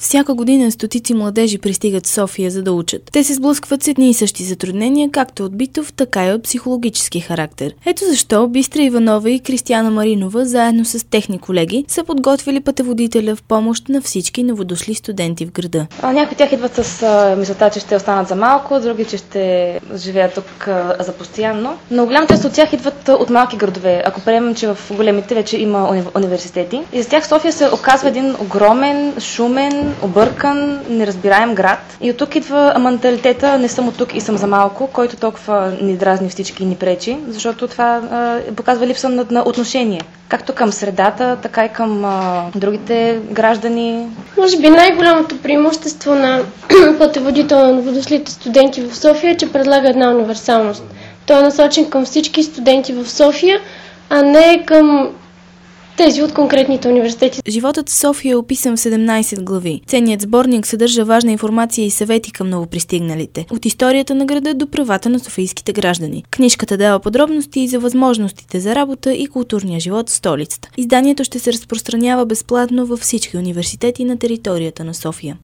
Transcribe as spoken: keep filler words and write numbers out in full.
Всяка година стотици младежи пристигат в София, за да учат. Те се сблъскват с едни и същи затруднения, както от битов, така и от психологически характер. Ето защо Бистра Иванова и Кристияна Маринова, заедно с техни колеги, са подготвили пътеводителя в помощ на всички новодошли студенти в града. А, някои от тях идват с а, мисълта, че ще останат за малко, други, че ще живеят тук а, за постоянно. Но голям част от тях идват а, от малки градове. Ако приемем, че в големите вече има уни... университети. И за тях София се оказва един огромен, шумен, объркан, неразбираем град. И от тук идва менталитета "не съм от тук и съм за малко", който толкова ни дразни всички и ни пречи, защото това а, показва липса на, на отношение. Както към средата, така и към а, другите граждани. Може би най-голямото преимущество на пътеводител на новодошлите студенти в София е, че предлага една универсалност. Той е насочен към всички студенти в София, а не към тези от конкретните университети. Животът в София е описан в седемнайсет глави. Ценният сборник съдържа важна информация и съвети към новопристигналите. От историята на града до правата на софийските граждани. Книжката дава подробности и за възможностите за работа и културния живот в столицата. Изданието ще се разпространява безплатно във всички университети на територията на София.